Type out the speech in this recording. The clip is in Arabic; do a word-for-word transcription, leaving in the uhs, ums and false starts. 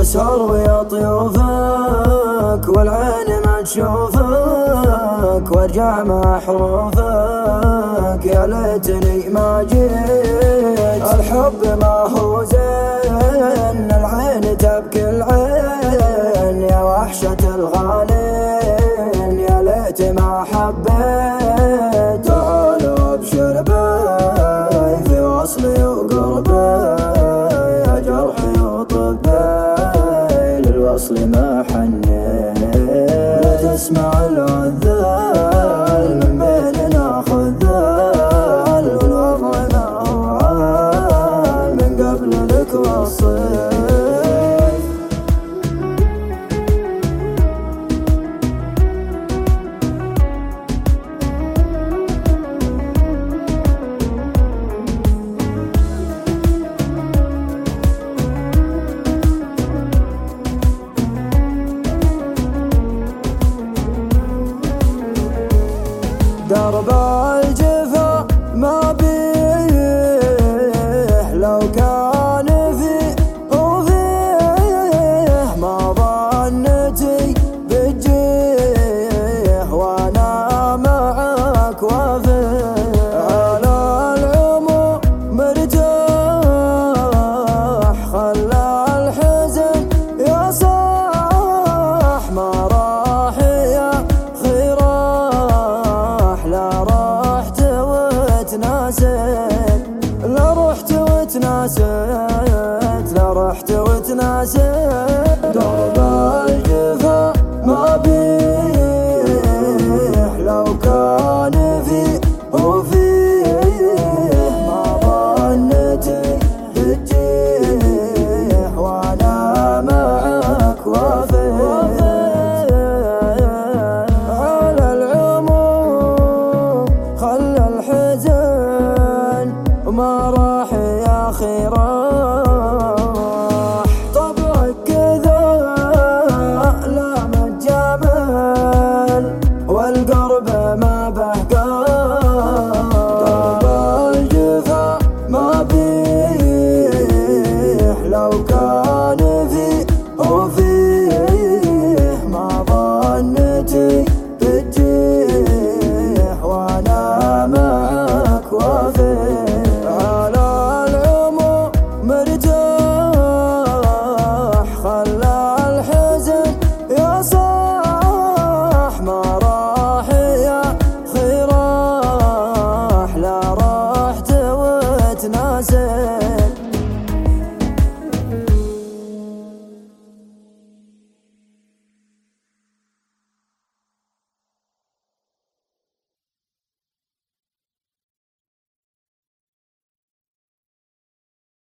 يسهر ويا طيوفك والعين ما تشوفك وارجع مع حروفك. يا ليتني ما جيت الحب ما هو زين العين تبكي العين يا وحشة الغالين. يا ليت ما حبيت تعال وابشر بي في وصلي وقربي يا جرحي وطبي للوصل ما حنيت. لا تسمع العذاب